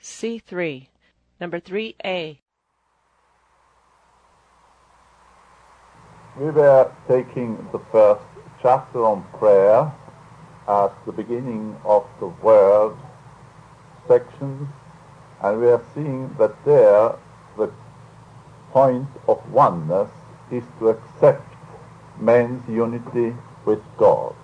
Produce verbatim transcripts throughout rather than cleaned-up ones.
C three. Number three A. We were taking the first chapter on prayer at the beginning of the word sections, and we are seeing that there the point of oneness is to accept man's unity with God.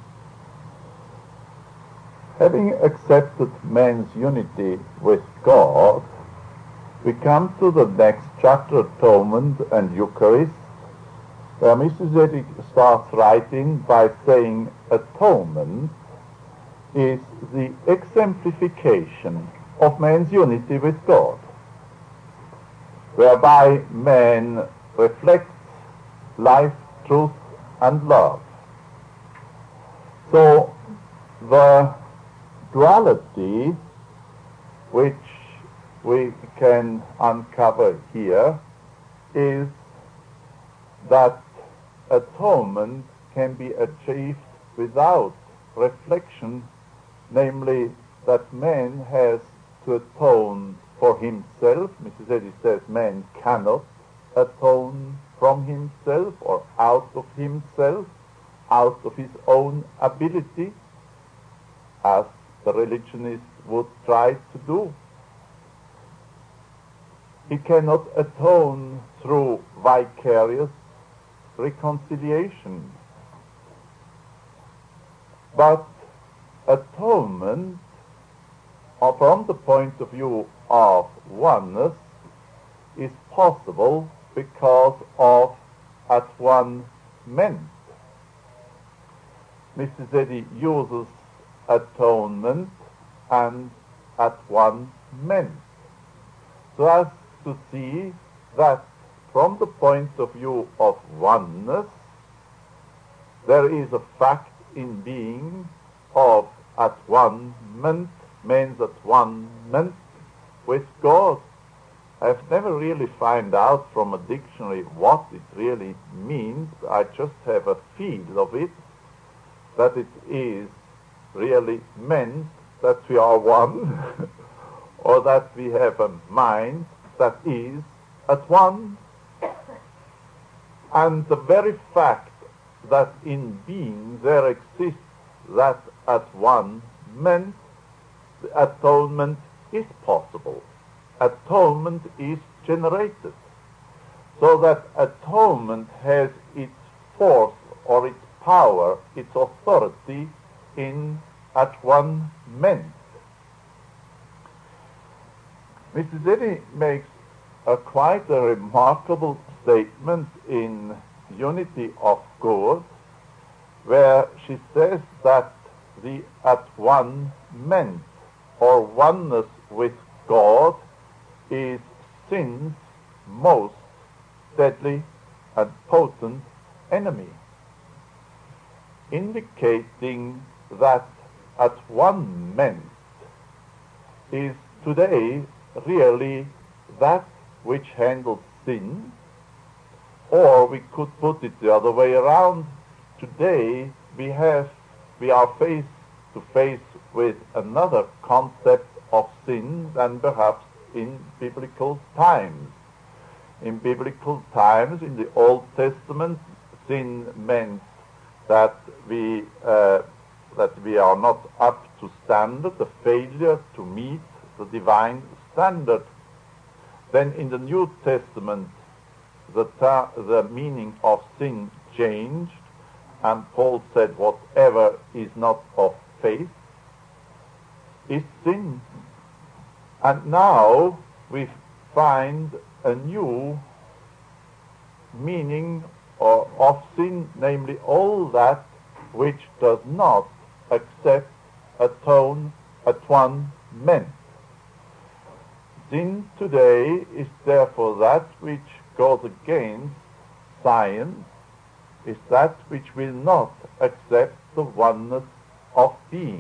Having accepted man's unity with God, we come to the next chapter, Atonement and Eucharist, where Missus Eddy starts writing by saying atonement is the exemplification of man's unity with God, whereby man reflects life, truth, and love. So the duality which we can uncover here is that atonement can be achieved without reflection, namely that man has to atone for himself. Missus Eddy says man cannot atone from himself or out of himself, out of his own ability, as the religionist would try to do. He cannot atone through vicarious reconciliation. But atonement, or from the point of view of oneness, is possible because of at-one-ment. Missus Eddy uses atonement and at-one-ment, so as to see that from the point of view of oneness, there is a fact in being of at-one-ment, man's at-one-ment with God. I've never really found out from a dictionary what it really means. I just have a feel of it, that it is really meant that we are one, or that we have a mind that is at one. And the very fact that in being there exists that at one meant the atonement is possible. Atonement is generated. So that atonement has its force or its power, its authority in at one meant. Missus Eddy makes a quite a remarkable statement in Unity of Good, where she says that the at-one-ment, or oneness with God, is sin's most deadly and potent enemy, indicating that at-one-ment is today really that which handles sin, or we could put it the other way around. Today we have we are face to face with another concept of sin than perhaps in biblical times. In biblical times, in the Old Testament, sin meant that we uh, that we are not up to standard, the failure to meet the divine standard. Then in the New Testament, the, ta- the meaning of sin changed, and Paul said whatever is not of faith is sin. And now we find a new meaning or, of sin, namely all that which does not accept, atone, at-one-ment. Sin today is therefore that which goes against science, is that which will not accept the oneness of being.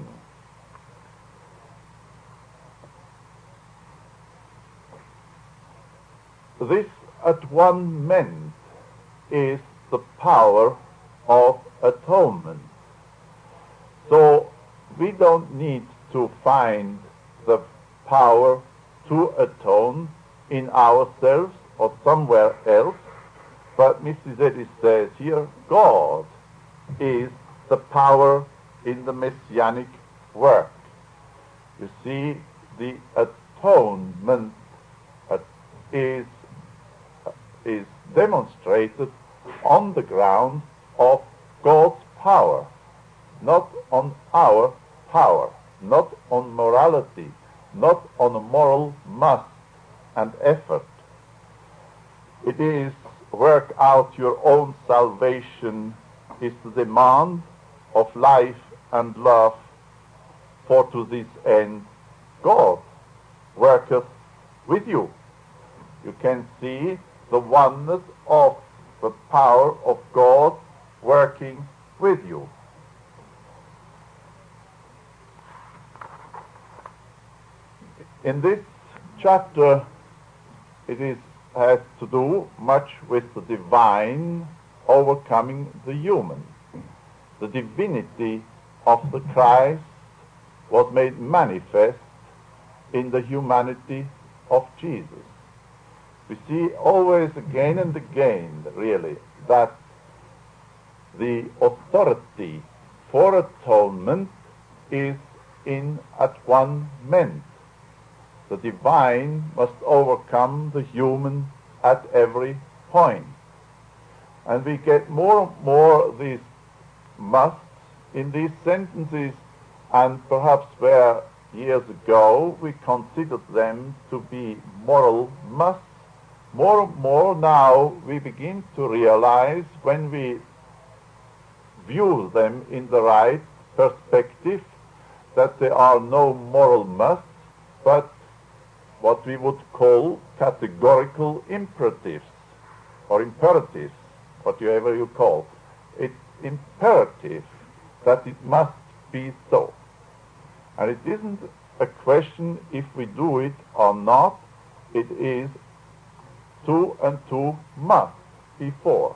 This at-one-ment is the power of atonement. So we don't need to find the power to atone in ourselves or somewhere else, but Missus Eddy says here, God is the power in the messianic work. You see, the atonement uh, is, uh, is demonstrated on the ground of God's power, not on our power, not on morality, not on a moral must and effort. It is work out your own salvation is the demand of life and love, for to this end God worketh with you. You can see the oneness of the power of God working with you. In this chapter, it is, has to do much with the divine overcoming the human. The divinity of the Christ was made manifest in the humanity of Jesus. We see always again and again, really, that the authority for atonement is in at one man. The divine must overcome the human at every point. And we get more and more these musts in these sentences, and perhaps where years ago we considered them to be moral musts, more and more now we begin to realize, when we view them in the right perspective, that there are no moral musts, but what we would call categorical imperatives, or imperatives, whatever you call. It's imperative that it must be so. And it isn't a question if we do it or not, it is two and two must be four.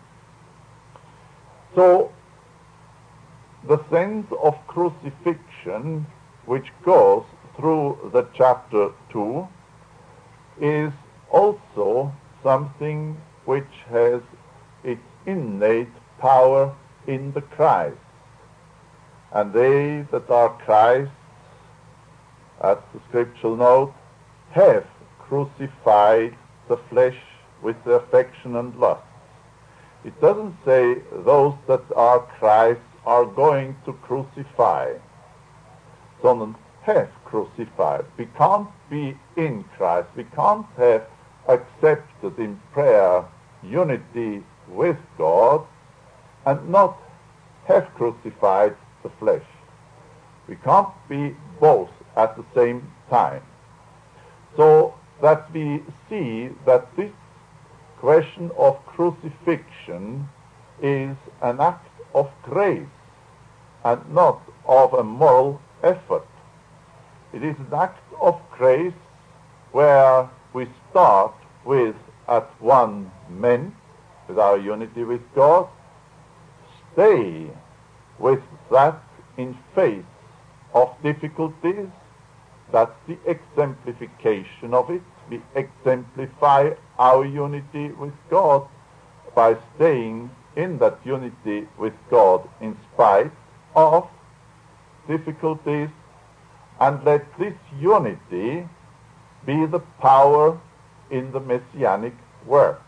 So the sense of crucifixion which goes through the chapter two is also something which has its innate power in the Christ. And they that are Christ's, as the scriptural note, have crucified the flesh with the affection and lusts. It doesn't say those that are Christ's are going to crucify, sondern have crucified. We can't be in Christ. We can't have accepted in prayer unity with God and not have crucified the flesh. We can't be both at the same time. So that we see that this question of crucifixion is an act of grace and not of a moral effort. It is an act of grace where we start with at one man, with our unity with God, stay with that in face of difficulties. That's the exemplification of it. We exemplify our unity with God by staying in that unity with God in spite of difficulties, and let this unity be the power in the messianic work.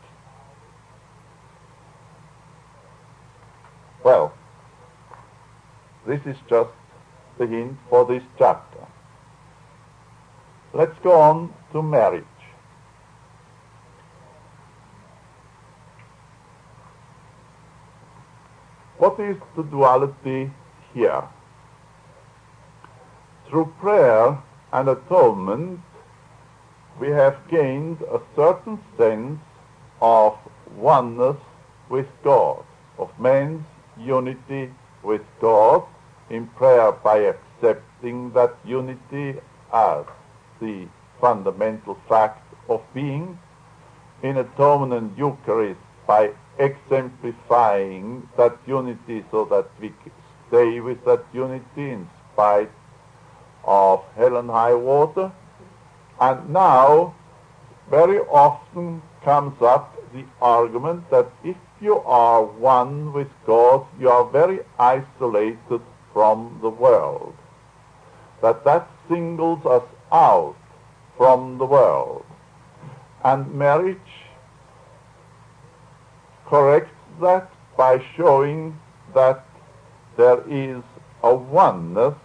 Well, this is just the hint for this chapter. Let's go on to marriage. What is the duality here? Through prayer and atonement, we have gained a certain sense of oneness with God, of man's unity with God in prayer by accepting that unity as the fundamental fact of being, in atonement and Eucharist by exemplifying that unity so that we stay with that unity in spite of hell and high water, And now, very often comes up the argument that if you are one with God, you are very isolated from the world. That that singles us out from the world. And marriage corrects that by showing that there is a oneness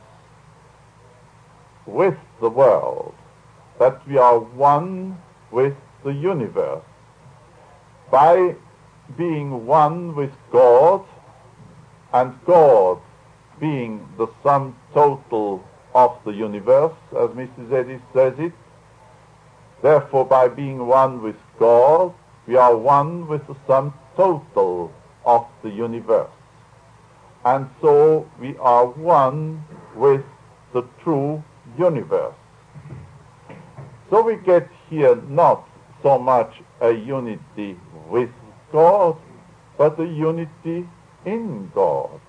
with the world, that we are one with the universe. By being one with God, and God being the sum total of the universe, as Missus Eddy says it, therefore by being one with God, we are one with the sum total of the universe. And so we are one with the true universe. So we get here not so much a unity with God, but a unity in God.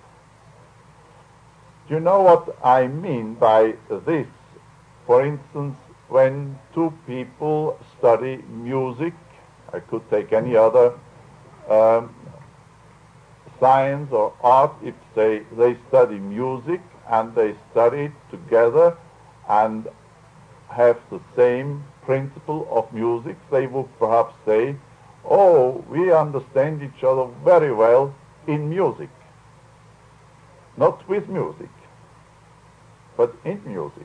Do you know what I mean by this? For instance, when two people study music, I could take any other um, science or art, if they, they study music and they study it together and have the same principle of music, they would perhaps say, oh, we understand each other very well in music. Not with music, but in music.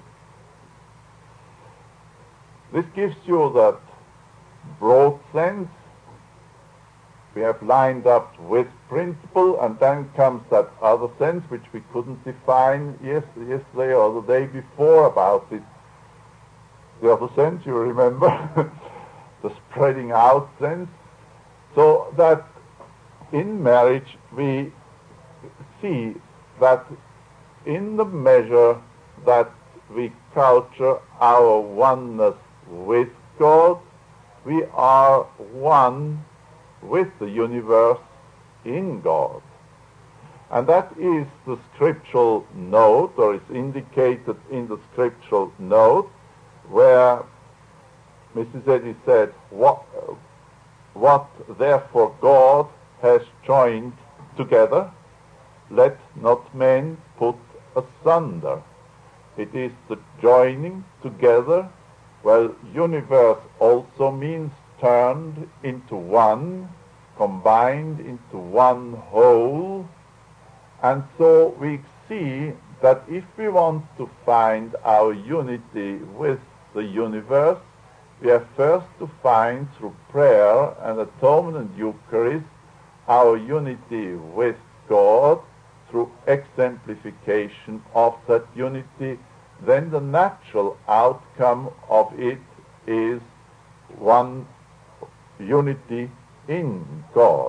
This gives you that broad sense. We have lined up with principle, and then comes that other sense which we couldn't define yesterday or the day before about it. The other sense, you remember, the spreading out sense. So that in marriage we see that in the measure that we culture our oneness with God, we are one with the universe in God. And that is the scriptural note, or is indicated in the scriptural note, where Missus Eddy said, what, what therefore God has joined together, let not men put asunder. It is the joining together. Well, universe also means turned into one, combined into one whole. And so we see that if we want to find our unity with the universe, we have first to find through prayer and atonement and Eucharist our unity with God through exemplification of that unity. Then the natural outcome of it is one unity in God.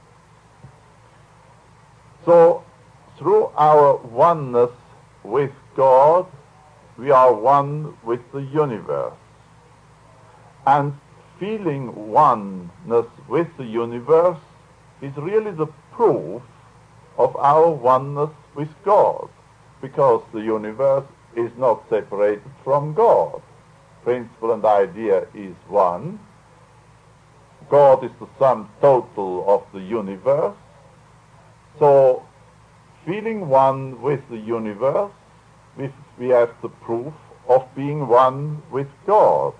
So through our oneness with God, we are one with the universe. And feeling oneness with the universe is really the proof of our oneness with God, because the universe is not separated from God. Principle and idea is one. God is the sum total of the universe. So, feeling one with the universe, we, we have the proof of being one with God.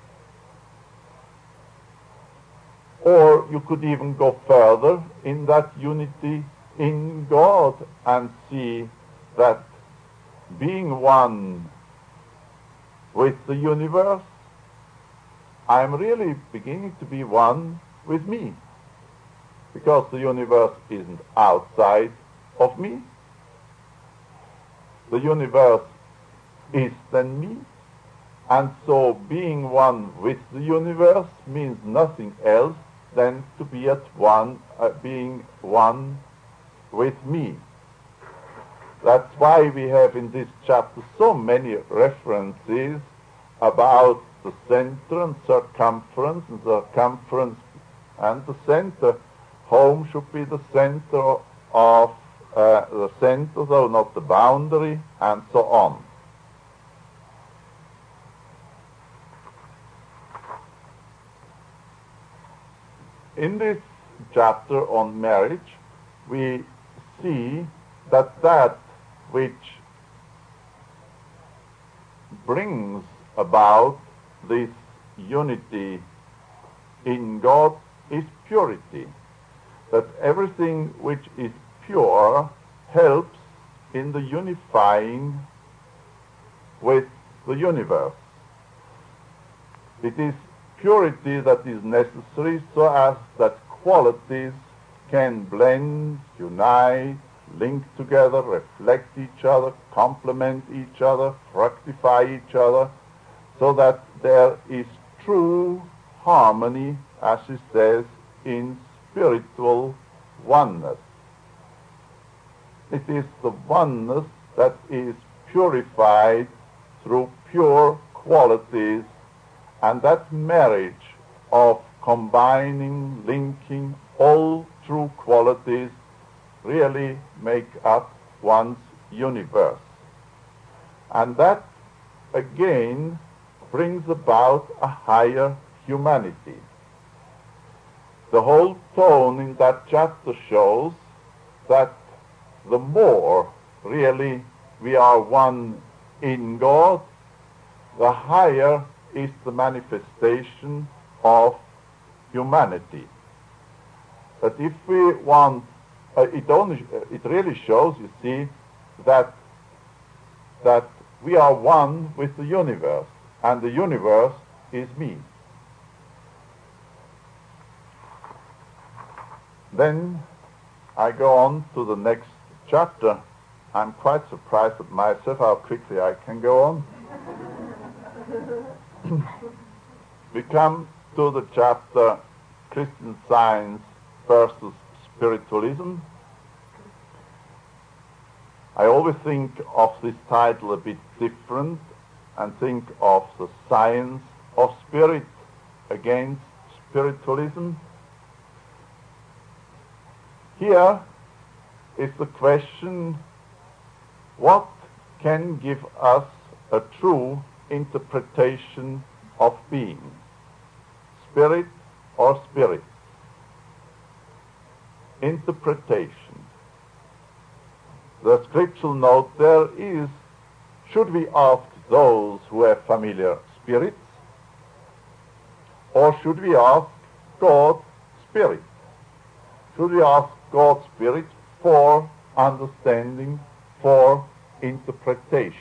Or you could even go further in that unity in God and see that being one with the universe, I'm really beginning to be one with me, because the universe isn't outside of me. The universe is then me, and so being one with the universe means nothing else than to be at one, uh, being one with me. That's why we have in this chapter so many references about the center and circumference, and circumference and the center. Home should be the center of uh, the center, though not the boundary, and so on. In this chapter on marriage, we see that that which brings about this unity in God is purity. That everything which is pure helps in the unifying with the universe. It is purity that is necessary so as that qualities can blend, unite, link together, reflect each other, complement each other, fructify each other, so that there is true harmony, as he says, in spiritual oneness. It is the oneness that is purified through pure qualities, and that marriage of combining, linking all true qualities really make up one's universe. And that, again, brings about a higher humanity. The whole tone in that chapter shows that the more really we are one in God, the higher is the manifestation of humanity. But if we want, uh, it only, it really shows, you see, that that we are one with the universe, and the universe is me. Then I go on to the next chapter. I'm quite surprised at myself how quickly I can go on. We come to the chapter Christian Science versus Spiritualism. I always think of this title a bit different and think of the science of spirit against spiritualism. Here is the question, what can give us a true interpretation of being? Spirit or spirits? Interpretation. The scriptural note there is, should we ask those who have familiar spirits, or should we ask God Spirit? Should we ask God Spirit for understanding, for interpretation?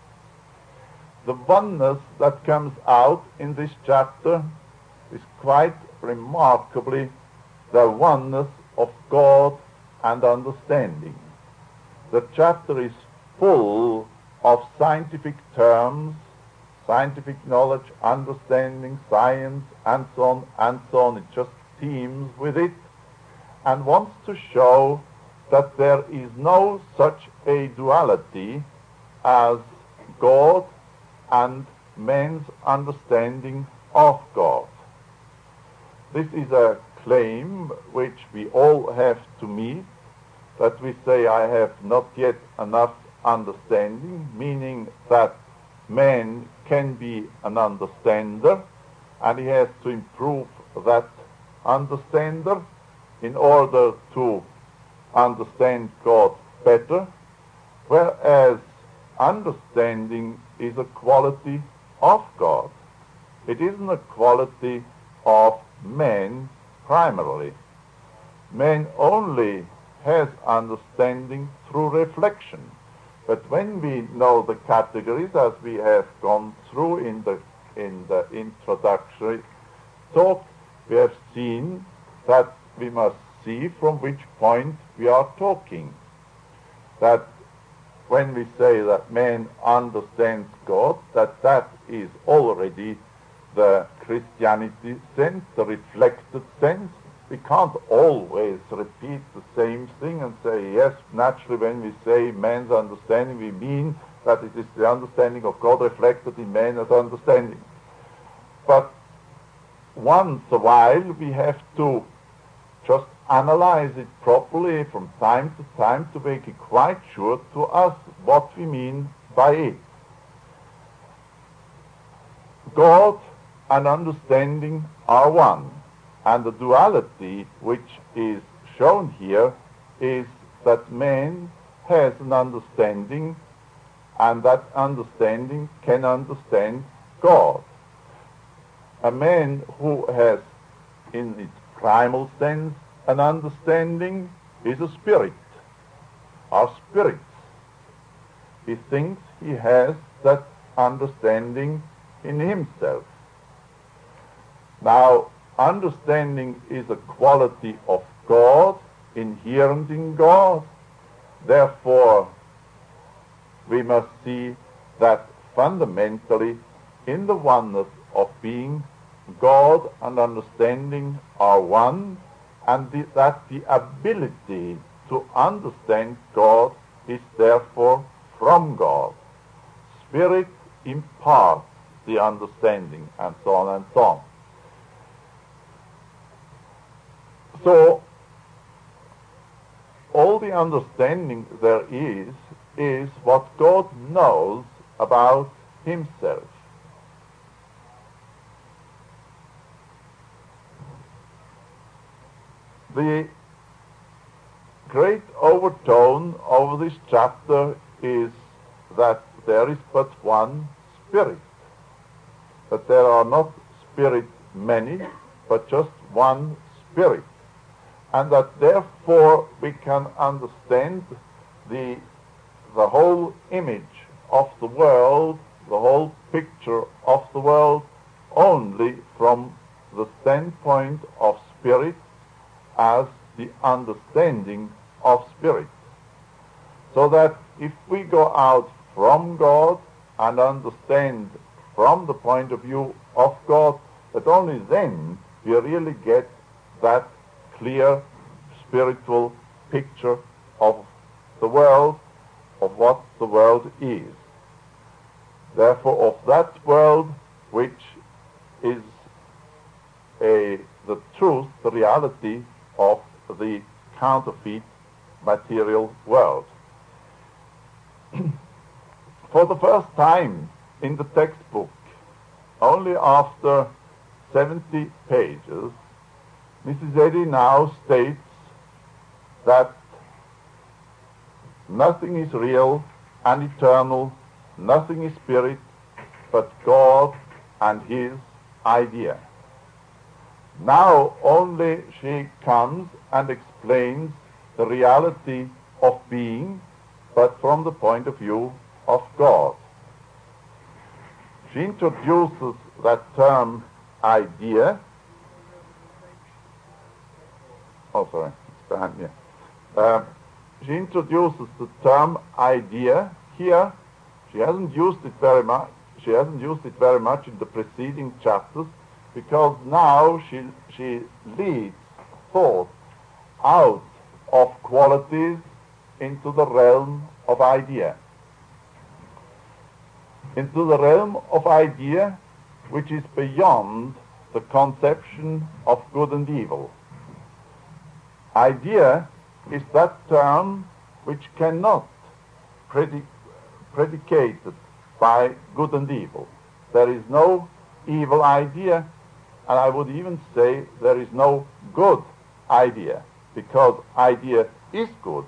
The oneness that comes out in this chapter is quite remarkably the oneness of God and understanding. The chapter is full of scientific terms, scientific knowledge, understanding, science, and so on, and so on. It just teems with it, and wants to show that there is no such a duality as God and man's understanding of God. This is a claim which we all have to meet, that we say, I have not yet enough understanding, meaning that man can be an understander, and he has to improve that understander in order to understand God better, whereas understanding is a quality of God. It isn't a quality of man primarily. Man only has understanding through reflection. But when we know the categories, as we have gone through in the in the introductory talk, we have seen that we must see from which point we are talking. That when we say that man understands God, that that is already the Christianity sense, the reflected sense. We can't always repeat the same thing and say, yes, naturally when we say man's understanding, we mean that it is the understanding of God reflected in man as understanding. But once a while we have to just analyze it properly from time to time to make it quite sure to us what we mean by it. God and understanding are one. And the duality which is shown here is that man has an understanding, and that understanding can understand God. A man who has, in its primal sense, an understanding is a spirit, or spirits. He thinks he has that understanding in himself. Now, understanding is a quality of God, inherent in God. Therefore, we must see that fundamentally in the oneness of being, God and understanding are one, and the, that the ability to understand God is therefore from God. Spirit imparts the understanding, and so on and so on. So, all the understanding there is, is what God knows about himself. The great overtone of this chapter is that there is but one spirit, that there are not spirit many, but just one spirit, and that therefore we can understand the, the whole image of the world, the whole picture of the world, only from the standpoint of spirit as the understanding of spirit. So that if we go out from God and understand from the point of view of God, that only then we really get that clear spiritual picture of the world, of what the world is. Therefore, of that world which is a, the truth, the reality of the counterfeit material world. For the first time in the textbook, only after seventy pages, Missus Eddy now states that nothing is real and eternal, nothing is spirit, but God and his idea. Now only she comes and explains the reality of being, but from the point of view of God. She introduces that term idea. Oh, sorry, it's behind me. Uh, she introduces the term idea here. She hasn't used it very much. She hasn't used it very much in the preceding chapters, because now she she leads thought out of qualities into the realm of idea. Into the realm of idea which is beyond the conception of good and evil. Idea is that term which cannot predic- predicated by good and evil. There is no evil idea, and I would even say there is no good idea, because idea is good.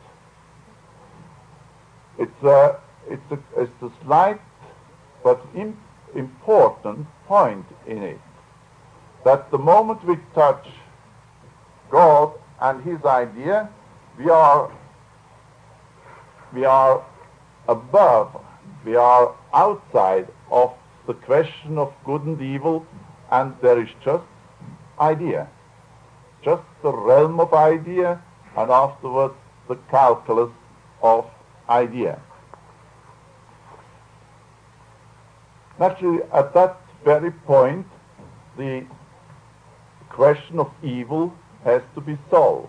It's a, it's a, it's a slight but im- important point in it, that the moment we touch God and his idea, we are we are above, we are outside of the question of good and evil, and there is just idea, just the realm of idea, and afterwards the calculus of idea. Naturally, at that very point, the question of evil has to be solved.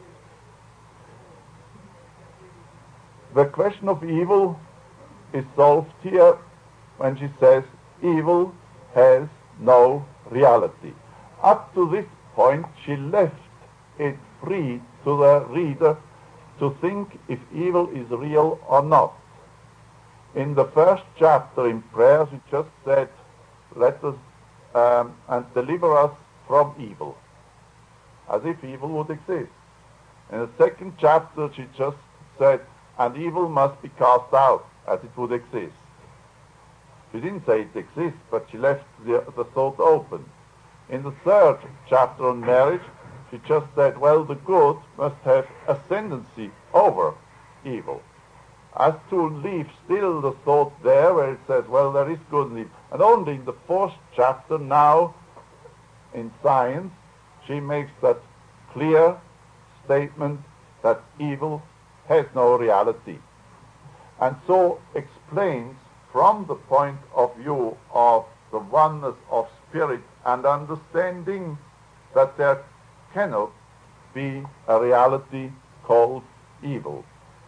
The question of evil is solved here when she says evil has no reality. Up to this point, she left it free to the reader to think if evil is real or not. In the first chapter in prayers, it just said, let us um, and deliver us from evil. as if evil would exist. In the second chapter, she just said, and evil must be cast out, as it would exist. She didn't say it exists, but she left the, the thought open. In the third chapter on marriage, she just said, well, the good must have ascendancy over evil. As to leave still the thought there where it says, well, there is good and evil. And only in the fourth chapter now, in science, she makes that clear statement that evil has no reality. And so explains from the point of view of the oneness of spirit and understanding that there cannot be a reality called evil.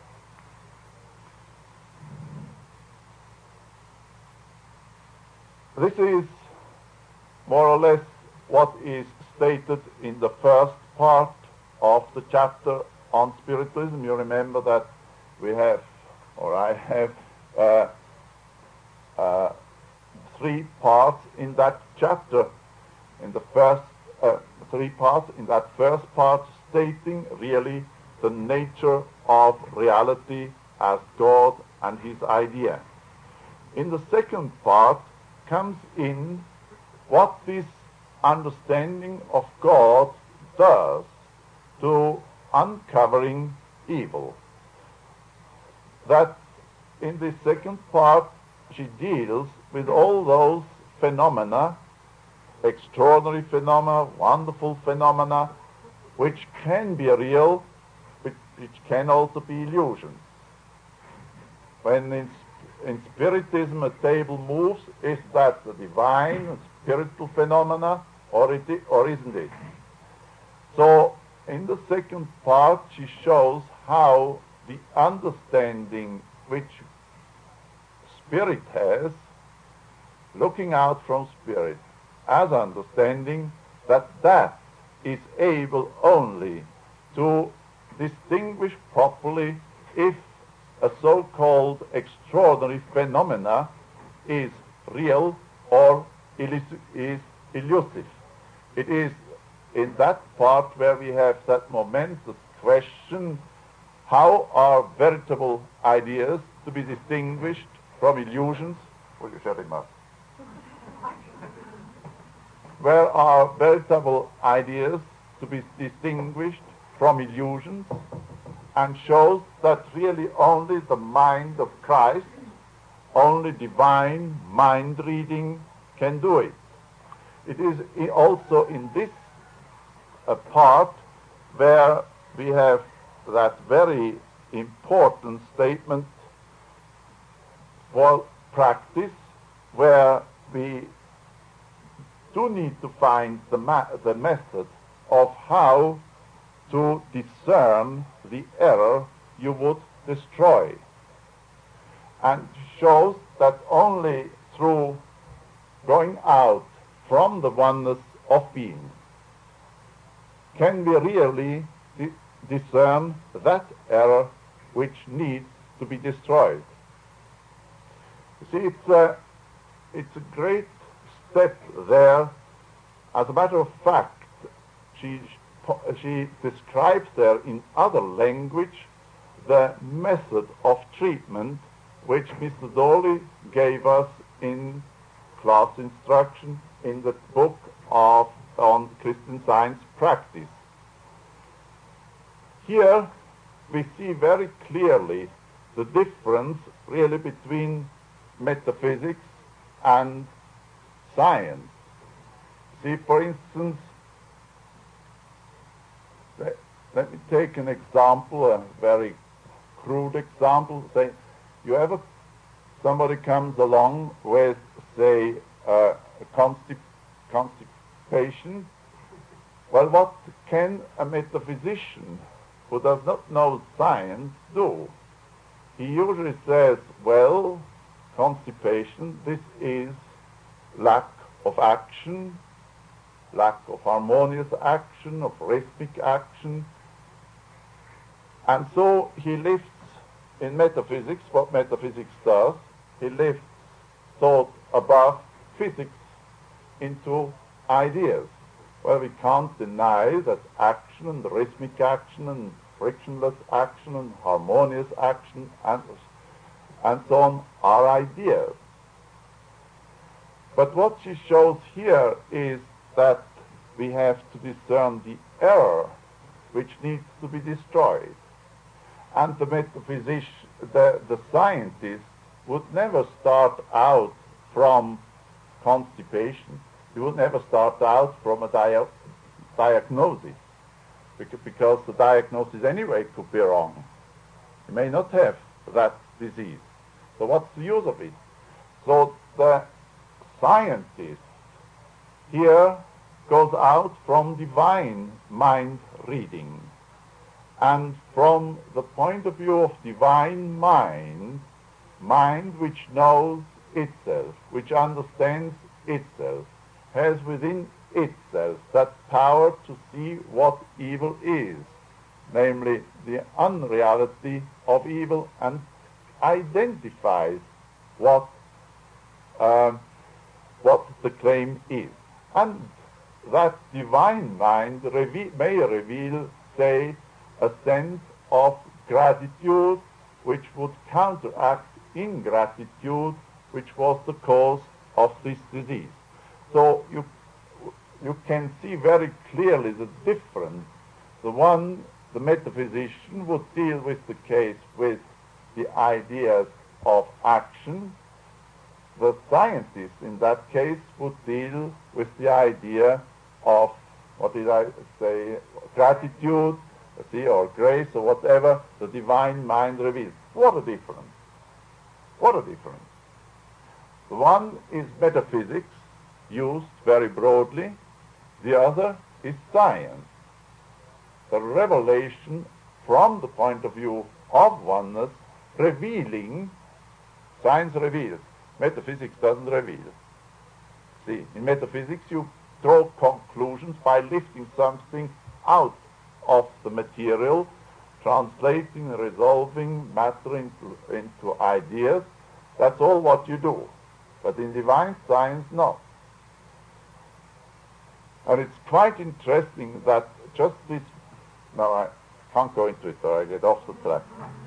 This is more or less what is stated in the first part of the chapter on spiritualism. You remember that we have, or I have, uh, uh, three parts in that chapter. In the first uh, three parts, in that first part, stating really the nature of reality as God and his idea. In the second part comes in what this understanding of God does to uncovering evil. That in the second part she deals with all those phenomena, extraordinary phenomena, wonderful phenomena, which can be real, but which can also be illusions. When in, in Spiritism a table moves, is that the divine and spiritual phenomena, or, it, or isn't it? So in the second part she shows how the understanding which spirit has, looking out from spirit as understanding, that that is able only to distinguish properly if a so-called extraordinary phenomena is real or is elusive. It is in that part where we have that momentous question, how are veritable ideas to be distinguished from illusions? Will you shut him up? Where are veritable ideas to be distinguished from illusions, and shows that really only the mind of Christ, only divine mind reading can do it. It is also in this a part where we have that very important statement for practice, where we do need to find the, ma- the method of how to discern the error you would destroy, and shows that only through going out from the oneness of being can we really di- discern that error which needs to be destroyed. You see, it's a, it's a great step there. As a matter of fact, she, she describes there in other language the method of treatment which Mister Dawley gave us in class instruction in the book of on Christian Science Practice. Here we see very clearly the difference really between metaphysics and science. See, for instance, let, let me take an example, a very crude example. Say, you ever, somebody comes along with, say, uh, a constip, constipation. Well, what can a metaphysician who does not know science do? He usually says, well, constipation, this is lack of action, lack of harmonious action, of rhythmic action. And so he lifts, in metaphysics, what metaphysics does, he lifts thought above physics into ideas. Well, we can't deny that action and rhythmic action and frictionless action and harmonious action and, and so on are ideas. But what she shows here is that we have to discern the error which needs to be destroyed. And the metaphysician, the, the scientist would never start out from constipation. He would never start out from a dia- diagnosis, because the diagnosis anyway could be wrong. He may not have that disease. So what's the use of it? So the scientist here goes out from divine mind reading. And from the point of view of divine mind, mind which knows itself, which understands itself, has within itself that power to see what evil is, namely the unreality of evil, and identifies what uh, what the claim is. And that divine mind reve- may reveal, say, a sense of gratitude which would counteract ingratitude, which was the cause of this disease. So you you can see very clearly the difference. The one, the metaphysician, would deal with the case with the ideas of action. The scientist, in that case, would deal with the idea of, what did I say, gratitude, see, or grace, or whatever the divine mind reveals. What a difference. What a difference. The one is metaphysics, used very broadly. The other is science. The revelation from the point of view of oneness, revealing. Science reveals. Metaphysics doesn't reveal. See, in metaphysics you draw conclusions by lifting something out of the material, translating, resolving matter into, into ideas. That's all what you do. But in divine science, no. And it's quite interesting that just this... No, I can't go into it, or I get off the track.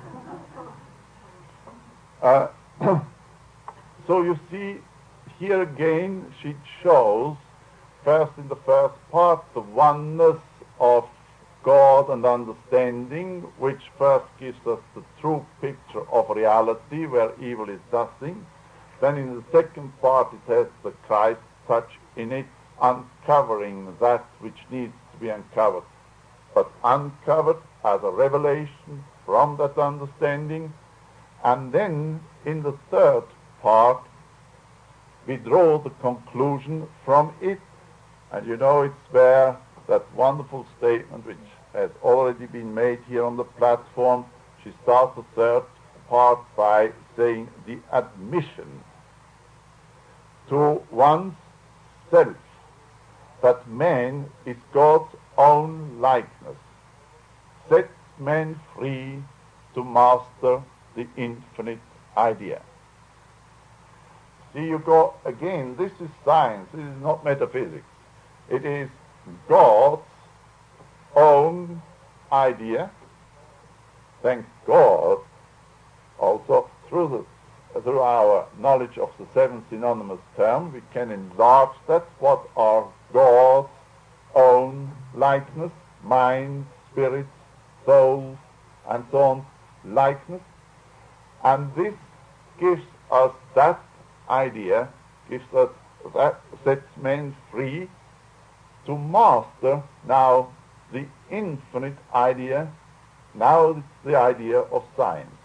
Uh, so you see, here again, she shows, first in the first part, the oneness of God and understanding, which first gives us the true picture of reality, where evil is nothing. Then in the second part, it has the Christ touch in it, uncovering that which needs to be uncovered, but uncovered as a revelation from that understanding. And then in the third part, we draw the conclusion from it. And you know, it's where that wonderful statement which has already been made here on the platform, she starts the third part by saying the admission to one's self that man is God's own likeness sets man free to master the infinite idea. See, you go again, this is science, this is not metaphysics. It is God's own idea. Thank God, also through the through our knowledge of the seven synonymous terms, we can enlarge that. What are God's own likeness, mind, spirit, soul, and so on, likeness? And this gives us that idea, gives us that, sets men free to master now the infinite idea. Now it's the idea of science.